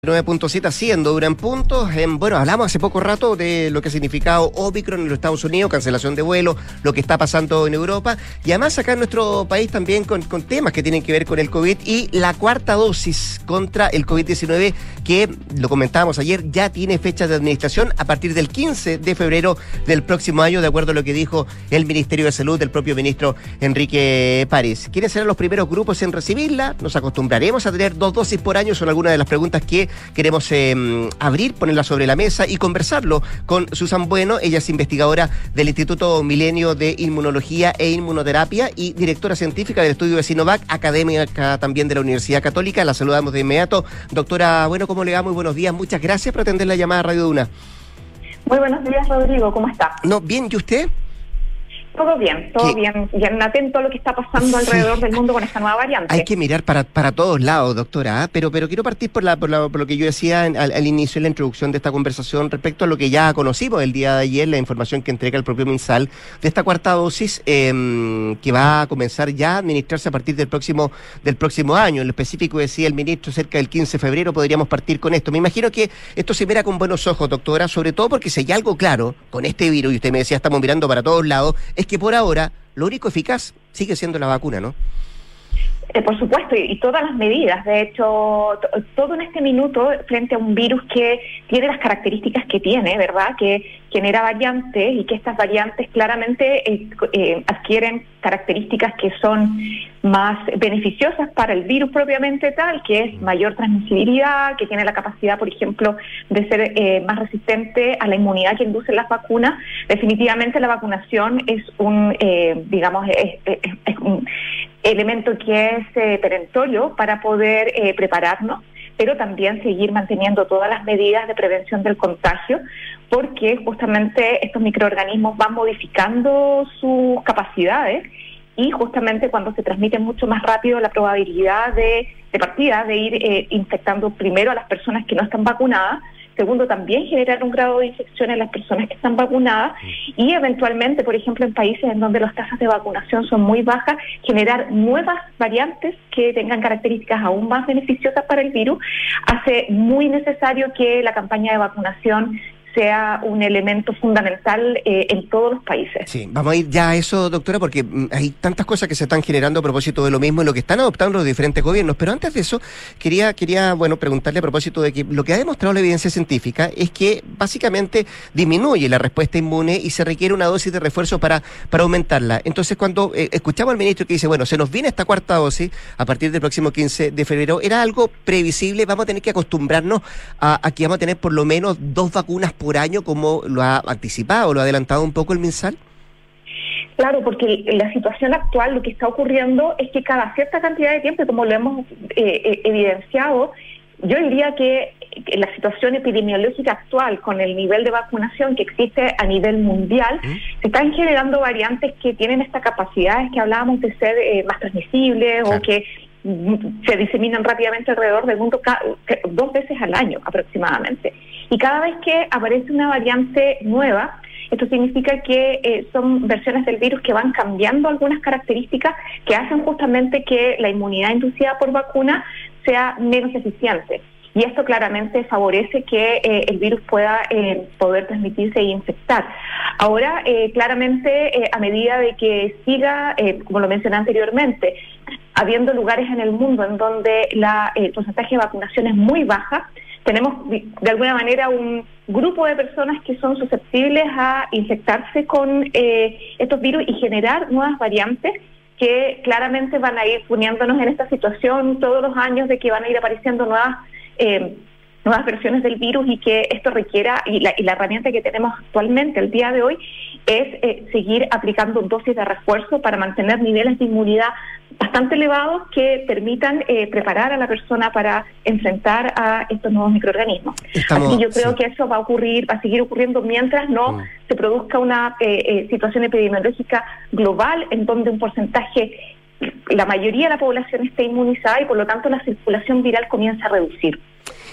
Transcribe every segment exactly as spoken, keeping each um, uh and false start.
nueve punto siete haciendo Dura en puntos. En, bueno, hablamos hace poco rato de lo que ha significado Omicron en los Estados Unidos, cancelación de vuelos, lo que está pasando en Europa y además acá en nuestro país también con, con temas que tienen que ver con el COVID y la cuarta dosis contra el COVID diecinueve que, lo comentábamos ayer, ya tiene fecha de administración a partir del quince de febrero del próximo año, de acuerdo a lo que dijo el Ministerio de Salud del propio ministro Enrique París. ¿Quiénes serán los primeros grupos en recibirla? ¿Nos acostumbraremos a tener dos dosis por año? Son algunas de las preguntas que queremos eh, abrir, ponerla sobre la mesa y conversarlo con Susan Bueno. Ella es investigadora del Instituto Milenio de Inmunología e Inmunoterapia y directora científica del estudio de Sinovac, académica también de la Universidad Católica. La saludamos de inmediato. Doctora Bueno, ¿cómo le va? Muy buenos días. Muchas gracias por atender la llamada a Radio Duna. Muy buenos días, Rodrigo. ¿Cómo está? No, bien. ¿Y usted? Todo bien, todo ¿Qué? bien, bien atento a lo que está pasando sí. alrededor del mundo con esta nueva variante. Hay que mirar para para todos lados, doctora, ¿eh? pero pero quiero partir por la por, la, por lo que yo decía en, al, al inicio en la introducción de esta conversación respecto a lo que ya conocimos el día de ayer, la información que entrega el propio MinSal de esta cuarta dosis eh, que va a comenzar ya a administrarse a partir del próximo del próximo año. En lo específico decía el ministro, cerca del quince de febrero podríamos partir con esto. Me imagino que esto se mira con buenos ojos, doctora, sobre todo porque si hay algo claro con este virus, y usted me decía, estamos mirando para todos lados, es que por ahora lo único eficaz sigue siendo la vacuna, ¿no? Eh, por supuesto, y, y todas las medidas. De hecho, t- todo en este minuto, frente a un virus que tiene las características que tiene, ¿verdad? Que genera variantes y que estas variantes claramente eh, eh, adquieren características que son más beneficiosas para el virus propiamente tal, que es mayor transmisibilidad, que tiene la capacidad, por ejemplo, de ser eh, más resistente a la inmunidad que inducen las vacunas. Definitivamente la vacunación es un, eh, digamos, es, es, es un elemento que es eh, perentorio para poder eh, prepararnos, pero también seguir manteniendo todas las medidas de prevención del contagio, porque justamente estos microorganismos van modificando sus capacidades y justamente cuando se transmiten mucho más rápido la probabilidad de, de partida de ir eh, infectando primero a las personas que no están vacunadas, segundo, también generar un grado de infección en las personas que están vacunadas y eventualmente, por ejemplo, en países en donde las tasas de vacunación son muy bajas, generar nuevas variantes que tengan características aún más beneficiosas para el virus, hace muy necesario que la campaña de vacunación sea un elemento fundamental eh, en todos los países. Sí, vamos a ir ya a eso, doctora, porque mm, hay tantas cosas que se están generando a propósito de lo mismo y lo que están adoptando los diferentes gobiernos, pero antes de eso, quería, quería bueno, preguntarle a propósito de que lo que ha demostrado la evidencia científica es que básicamente disminuye la respuesta inmune y se requiere una dosis de refuerzo para, para aumentarla. Entonces, cuando eh, escuchamos al ministro que dice, bueno, se nos viene esta cuarta dosis a partir del próximo quince de febrero, ¿era algo previsible? ¿Vamos a tener que acostumbrarnos a, a que vamos a tener por lo menos dos vacunas por año, como lo ha anticipado, lo ha adelantado un poco el MinSal? Claro, porque la situación actual, lo que está ocurriendo es que cada cierta cantidad de tiempo, como lo hemos eh, evidenciado, yo diría que la situación epidemiológica actual, con el nivel de vacunación que existe a nivel mundial, ¿Mm? se están generando variantes que tienen estas capacidades que hablábamos de ser eh, más transmisibles, claro, o que se diseminan rápidamente alrededor del mundo ca- dos veces al año aproximadamente. Y cada vez que aparece una variante nueva, esto significa que eh, son versiones del virus que van cambiando algunas características que hacen justamente que la inmunidad inducida por vacuna sea menos eficiente. Y esto claramente favorece que eh, el virus pueda eh, poder transmitirse e infectar. Ahora, eh, claramente, eh, a medida de que siga, eh, como lo mencioné anteriormente, habiendo lugares en el mundo en donde la, eh, el porcentaje de vacunación es muy baja, tenemos de alguna manera un grupo de personas que son susceptibles a infectarse con eh, estos virus y generar nuevas variantes que claramente van a ir poniéndonos en esta situación todos los años de que van a ir apareciendo nuevas eh, nuevas versiones del virus y que esto requiera, y la, y la herramienta que tenemos actualmente, el día de hoy, es eh, seguir aplicando dosis de refuerzo para mantener niveles de inmunidad bastante elevados que permitan eh, preparar a la persona para enfrentar a estos nuevos microorganismos. Estamos, Así que yo creo sí. que eso va a ocurrir, va a seguir ocurriendo mientras no mm. se produzca una eh, eh, situación epidemiológica global en donde un porcentaje, la mayoría de la población esté inmunizada y por lo tanto la circulación viral comienza a reducir.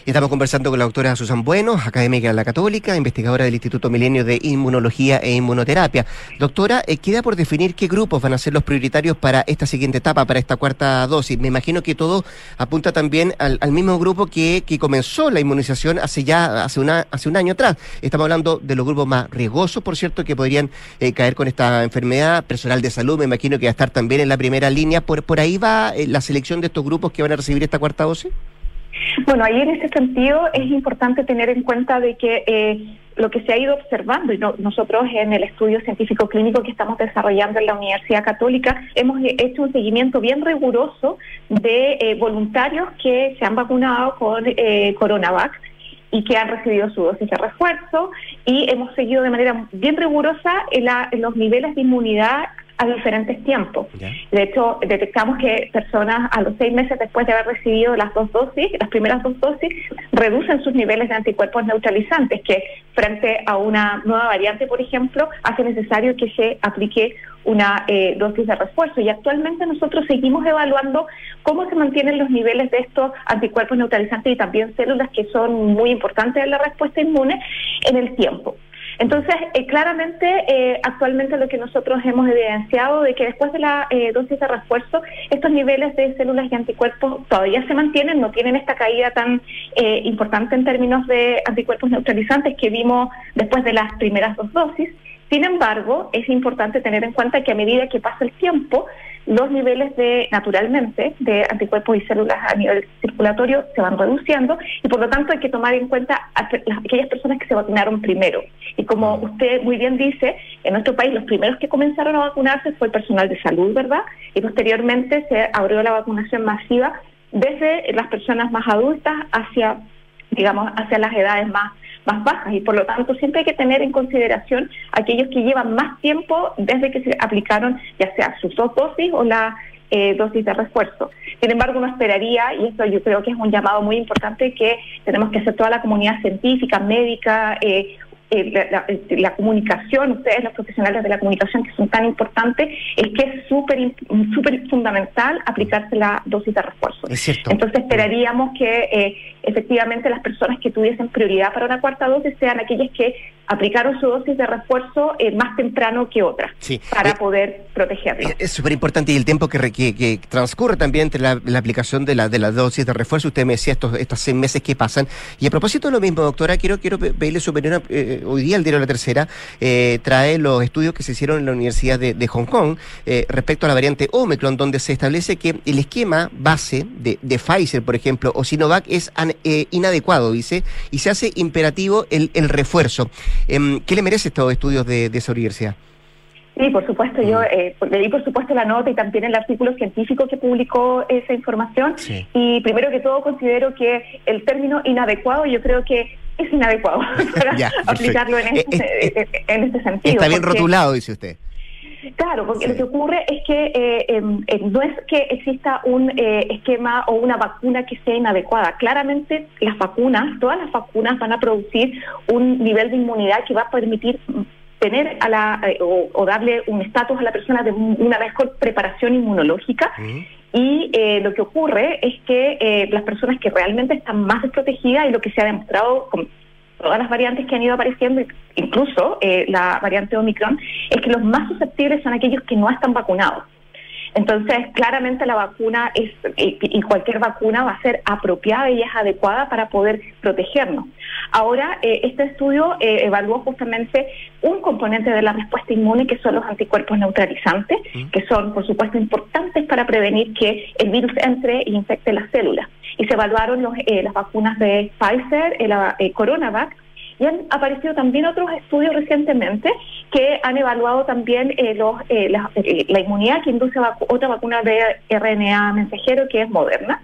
Estamos conversando con la doctora Susan Bueno, académica de la Católica, investigadora del Instituto Milenio de Inmunología e Inmunoterapia. Doctora, eh, queda por definir qué grupos van a ser los prioritarios para esta siguiente etapa, para esta cuarta dosis. Me imagino que todo apunta también al, al mismo grupo que, que comenzó la inmunización hace ya hace, una, hace un año atrás. Estamos hablando de los grupos más riesgosos, por cierto, que podrían eh, caer con esta enfermedad. Personal de salud, me imagino que va a estar también en la primera línea. ¿Por, por ahí va eh, la selección de estos grupos que van a recibir esta cuarta dosis? Bueno, ahí en ese sentido es importante tener en cuenta de que eh, lo que se ha ido observando, y no, nosotros en el estudio científico clínico que estamos desarrollando en la Universidad Católica, hemos hecho un seguimiento bien riguroso de eh, voluntarios que se han vacunado con eh, Coronavac y que han recibido su dosis de refuerzo, y hemos seguido de manera bien rigurosa en, la, en los niveles de inmunidad a diferentes tiempos. Yeah. De hecho, detectamos que personas a los seis meses después de haber recibido las dos dosis, las primeras dos dosis, reducen sus niveles de anticuerpos neutralizantes, que frente a una nueva variante, por ejemplo, hace necesario que se aplique una eh, dosis de refuerzo. Y actualmente nosotros seguimos evaluando cómo se mantienen los niveles de estos anticuerpos neutralizantes y también células que son muy importantes en la respuesta inmune en el tiempo. Entonces, eh, claramente, eh, actualmente lo que nosotros hemos evidenciado de que después de la eh, dosis de refuerzo, estos niveles de células y anticuerpos todavía se mantienen, no tienen esta caída tan eh, importante en términos de anticuerpos neutralizantes que vimos después de las primeras dos dosis. Sin embargo, es importante tener en cuenta que a medida que pasa el tiempo, los niveles de, naturalmente, de anticuerpos y células a nivel circulatorio se van reduciendo, y por lo tanto hay que tomar en cuenta a aquellas personas que se vacunaron primero. Y como usted muy bien dice, en nuestro país los primeros que comenzaron a vacunarse fue el personal de salud, ¿verdad? Y posteriormente se abrió la vacunación masiva desde las personas más adultas hacia, digamos, hacia las edades más más bajas, y por lo tanto siempre hay que tener en consideración aquellos que llevan más tiempo desde que se aplicaron ya sea sus dos dosis o la eh, dosis de refuerzo. Sin embargo, uno esperaría, y esto yo creo que es un llamado muy importante que tenemos que hacer toda la comunidad científica, médica, eh, eh, la, la, la comunicación, ustedes los profesionales de la comunicación que son tan importantes, es que es súper súper fundamental aplicarse la dosis de refuerzo. Es cierto. Entonces esperaríamos que eh, efectivamente las personas que tuviesen prioridad para una cuarta dosis sean aquellas que aplicaron su dosis de refuerzo eh, más temprano que otras, sí, para eh, poder protegerlos. Es súper importante, y el tiempo que, que, que transcurre también entre la, la aplicación de la, de la dosis de refuerzo. Usted me decía estos, estos seis meses que pasan. Y a propósito de lo mismo, doctora, quiero, quiero pedirle su opinión. Eh, hoy día el diario La Tercera eh, trae los estudios que se hicieron en la Universidad de, de Hong Kong eh, respecto a la variante Omicron, donde se establece que el esquema base de, de Pfizer, por ejemplo, o Sinovac es an, eh, inadecuado, dice, y se hace imperativo el, el refuerzo. Eh, ¿Qué le merece estos estudios de, de esa universidad? Sí, por supuesto, yo eh, leí por supuesto la nota y también el artículo científico que publicó esa información, sí. Y primero que todo considero que el término inadecuado, yo creo que es inadecuado para ya, aplicarlo en este, eh, eh, en este sentido. Está bien porque, rotulado, dice usted. Claro, porque sí. Lo que ocurre es que eh, eh, no es que exista un eh, esquema o una vacuna que sea inadecuada. Claramente las vacunas, todas las vacunas van a producir un nivel de inmunidad que va a permitir tener a la eh, o, o darle un estatus a la persona de una mejor preparación inmunológica. Uh-huh. Y eh, lo que ocurre es que eh, las personas que realmente están más desprotegidas, y lo que se ha demostrado con todas las variantes que han ido apareciendo, incluso eh, la variante Omicron, es que los más susceptibles son aquellos que no están vacunados. Entonces, claramente la vacuna es y, y cualquier vacuna va a ser apropiada y es adecuada para poder protegernos. Ahora, eh, este estudio eh, evaluó justamente un componente de la respuesta inmune, que son los anticuerpos neutralizantes, ¿Mm? que son, por supuesto, importantes para prevenir que el virus entre e infecte las células. Y se evaluaron los, eh, las vacunas de Pfizer, eh, la eh, Coronavac, y han aparecido también otros estudios recientemente que han evaluado también eh, los, eh, la, eh, la inmunidad que induce vacu- otra vacuna de R N A mensajero, que es Moderna.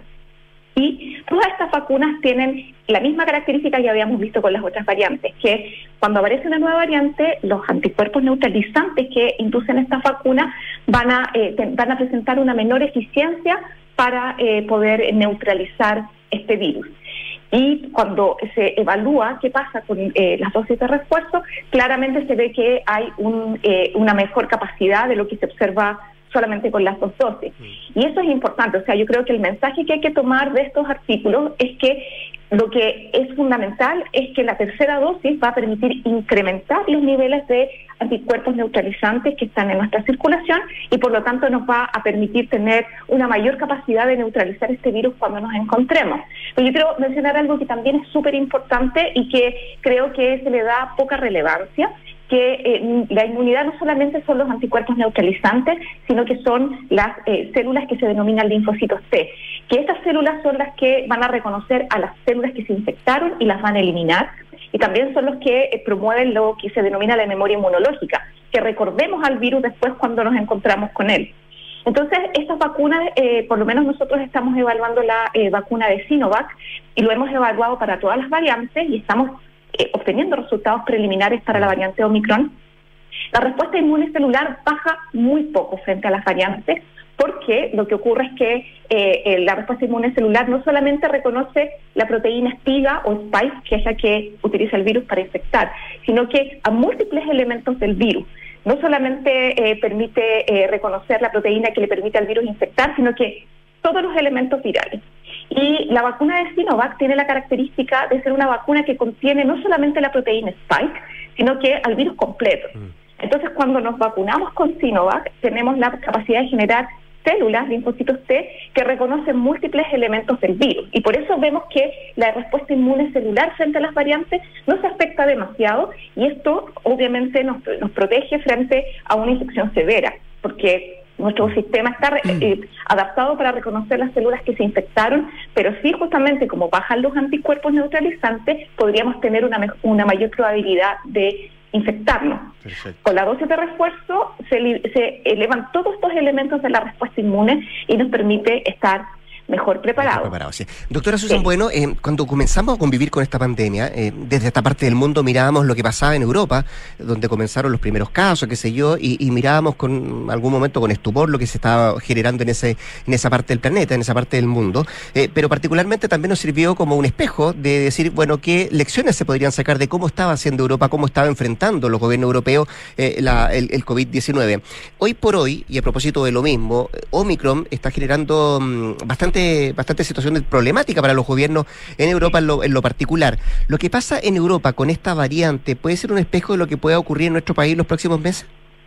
Y todas estas vacunas tienen la misma característica que habíamos visto con las otras variantes, que cuando aparece una nueva variante, los anticuerpos neutralizantes que inducen estas vacunas van a, eh, te, van a presentar una menor eficiencia para eh, poder neutralizar este virus. Y cuando se evalúa qué pasa con eh, las dosis de refuerzo, claramente se ve que hay un, eh, una mejor capacidad de lo que se observa solamente con las dos dosis. Y eso es importante. O sea, yo creo que el mensaje que hay que tomar de estos artículos es que lo que es fundamental es que la tercera dosis va a permitir incrementar los niveles de anticuerpos neutralizantes que están en nuestra circulación y por lo tanto nos va a permitir tener una mayor capacidad de neutralizar este virus cuando nos encontremos. Pero yo quiero mencionar algo que también es súper importante y que creo que se le da poca relevancia, que eh, la inmunidad no solamente son los anticuerpos neutralizantes, sino que son las eh, células que se denominan linfocitos T, que estas células son las que van a reconocer a las células que se infectaron y las van a eliminar, y también son los que eh, promueven lo que se denomina la memoria inmunológica, que recordemos al virus después cuando nos encontramos con él. Entonces, estas vacunas, eh, por lo menos nosotros estamos evaluando la eh, vacuna de Sinovac, y lo hemos evaluado para todas las variantes, y estamos Eh, obteniendo resultados preliminares para la variante Omicron. La respuesta inmune celular baja muy poco frente a las variantes, porque lo que ocurre es que eh, eh, la respuesta inmune celular no solamente reconoce la proteína espiga o spike, que es la que utiliza el virus para infectar, sino que a múltiples elementos del virus. No solamente eh, permite eh, reconocer la proteína que le permite al virus infectar, sino que todos los elementos virales. Y la vacuna de Sinovac tiene la característica de ser una vacuna que contiene no solamente la proteína spike, sino que al virus completo. Entonces, cuando nos vacunamos con Sinovac, tenemos la capacidad de generar células, linfocitos T, que reconocen múltiples elementos del virus. Y por eso vemos que la respuesta inmune celular frente a las variantes no se afecta demasiado, y esto obviamente nos, nos protege frente a una infección severa, porque nuestro sistema está eh, adaptado para reconocer las células que se infectaron, pero sí, justamente como bajan los anticuerpos neutralizantes, podríamos tener una, una mayor probabilidad de infectarnos. Perfecto. Con la dosis de refuerzo se, se elevan todos estos elementos de la respuesta inmune y nos permite estar mejor preparado. Mejor preparado, sí. Doctora Susan, sí. Bueno, eh, cuando comenzamos a convivir con esta pandemia, eh, desde esta parte del mundo mirábamos lo que pasaba en Europa, donde comenzaron los primeros casos, qué sé yo, y, y mirábamos con algún momento con estupor lo que se estaba generando en ese en esa parte del planeta, en esa parte del mundo, eh, pero particularmente también nos sirvió como un espejo de decir, bueno, qué lecciones se podrían sacar de cómo estaba haciendo Europa, cómo estaba enfrentando los gobiernos europeos eh, la, el, el COVID diecinueve. Hoy por hoy, y a propósito de lo mismo, Omicron está generando mmm, bastante bastante situación problemática para los gobiernos en Europa en lo, en lo particular. Lo que pasa en Europa con esta variante, ¿puede ser un espejo de lo que pueda ocurrir en nuestro país los próximos meses?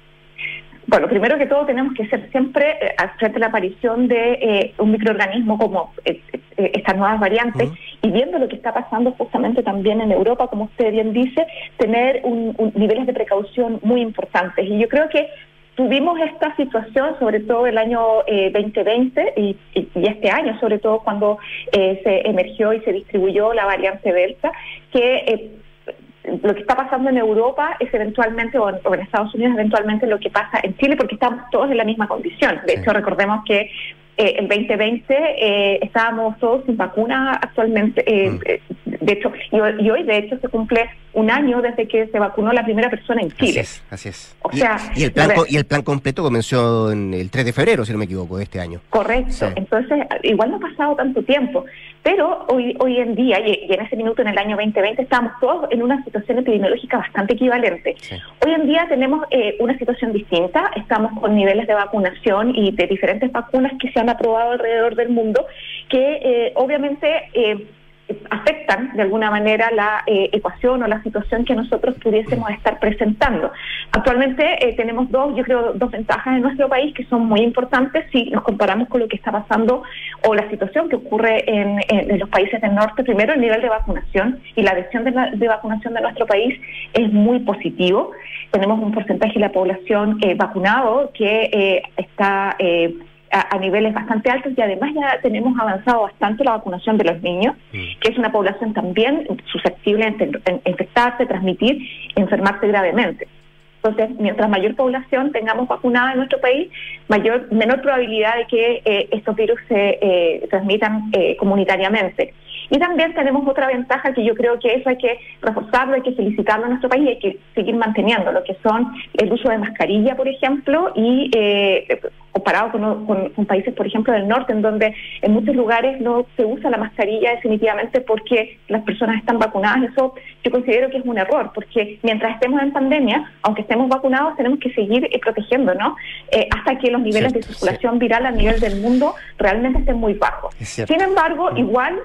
Bueno, primero que todo tenemos que ser siempre, eh, frente a la aparición de eh, un microorganismo como eh, eh, estas nuevas variantes, uh-huh. y viendo lo que está pasando justamente también en Europa, como usted bien dice, tener un, un, niveles de precaución muy importantes. Y yo creo que tuvimos esta situación, sobre todo el año eh, veinte veinte y, y, y este año, sobre todo cuando eh, se emergió y se distribuyó la variante Delta, que eh, lo que está pasando en Europa es eventualmente, o en, o en Estados Unidos, eventualmente lo que pasa en Chile, porque estamos todos en la misma condición. De sí. hecho, recordemos que eh, el veinte veinte eh, estábamos todos sin vacuna actualmente. Eh, mm. eh, de hecho, y, y hoy, de hecho, se cumple un año desde que se vacunó la primera persona en Chile. Así es, así es. O sea, y, y, el plan, y el plan completo comenzó en el tres de febrero, si no me equivoco, de este año. Correcto. Sí. Entonces, igual no ha pasado tanto tiempo, pero hoy hoy en día, y, y en ese minuto, en el año veinte veinte, estábamos todos en una situación epidemiológica bastante equivalente. Sí. Hoy en día tenemos eh, una situación distinta, estamos con niveles de vacunación y de diferentes vacunas que se han aprobado alrededor del mundo, que eh, obviamente eh, afectan de alguna manera la eh, ecuación o la situación que nosotros pudiésemos estar presentando. Actualmente eh, tenemos dos, yo creo, dos ventajas en nuestro país que son muy importantes si nos comparamos con lo que está pasando o la situación que ocurre en, en, en los países del norte. Primero, el nivel de vacunación y la adhesión de, la, de vacunación de nuestro país es muy positivo. Tenemos un porcentaje de la población eh, vacunado que eh, está Eh, a niveles bastante altos, y además ya tenemos avanzado bastante la vacunación de los niños, mm. que es una población también susceptible a infectarse, transmitir, enfermarse gravemente. Entonces, mientras mayor población tengamos vacunada en nuestro país, mayor menor probabilidad de que eh, estos virus se eh, transmitan eh, comunitariamente. Y también tenemos otra ventaja que yo creo que eso hay que reforzarlo, hay que felicitarlo en nuestro país y hay que seguir manteniendo, lo que son el uso de mascarilla, por ejemplo, y eh, comparado con, con, con países, por ejemplo, del norte, en donde en muchos lugares no se usa la mascarilla definitivamente porque las personas están vacunadas. Eso yo considero que es un error, porque mientras estemos en pandemia, aunque estemos vacunados, tenemos que seguir eh, protegiendo, ¿no? Eh, hasta que los niveles cierto, de circulación sí. viral a nivel del mundo realmente estén muy bajos. Sin embargo, mm. igual siempre hay que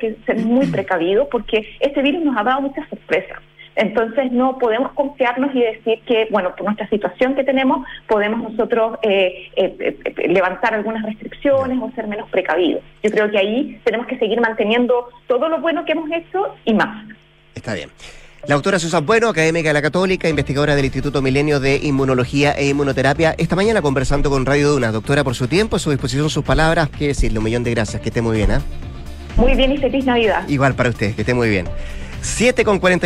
que ser muy precavidos porque este virus nos ha dado muchas sorpresas. Entonces no podemos confiarnos y decir que, bueno, por nuestra situación que tenemos, podemos nosotros eh, eh, eh, levantar algunas restricciones o ser menos precavidos. Yo creo que ahí tenemos que seguir manteniendo todo lo bueno que hemos hecho y más. Está bien. La doctora Susan Bueno, académica de la Católica, investigadora del Instituto Milenio de Inmunología e Inmunoterapia, esta mañana conversando con Radio Duna. Doctora, por su tiempo, a su disposición, sus palabras, qué decirle, un millón de gracias, que esté muy bien, ¿eh? Muy bien y feliz Navidad. Igual para usted, que esté muy bien. siete con cuarenta